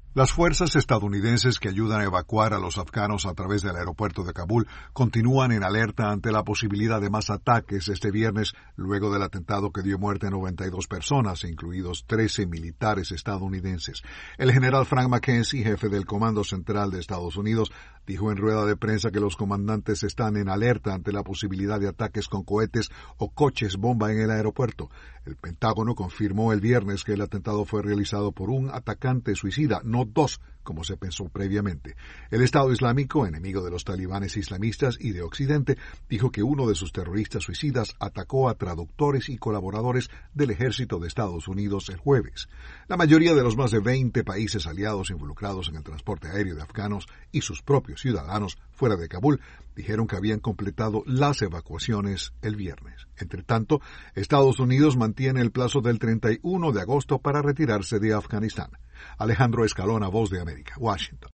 Las fuerzas estadounidenses que ayudan a evacuar a los afganos a través del aeropuerto de Kabul continúan en alerta ante la posibilidad de más ataques este viernes, luego del atentado que dio muerte a 92 personas, incluidos 13 militares estadounidenses. El general Frank McKenzie, jefe del Comando Central de Estados Unidos, dijo en rueda de prensa que los comandantes están en alerta ante la posibilidad de ataques con cohetes o coches bomba en el aeropuerto. El Pentágono confirmó el viernes que el atentado fue realizado por un atacante suicida, no dos, como se pensó previamente. El Estado Islámico, enemigo de los talibanes islamistas y de Occidente, dijo que uno de sus terroristas suicidas atacó a traductores y colaboradores del ejército de Estados Unidos el jueves. La mayoría de los más de 20 países aliados involucrados en el transporte aéreo de afganos y sus propios ciudadanos fuera de Kabul dijeron que habían completado las evacuaciones el viernes. Entre tanto, Estados Unidos mantiene el plazo del 31 de agosto para retirarse de Afganistán. Alejandro Escalona, Voz de América, Washington.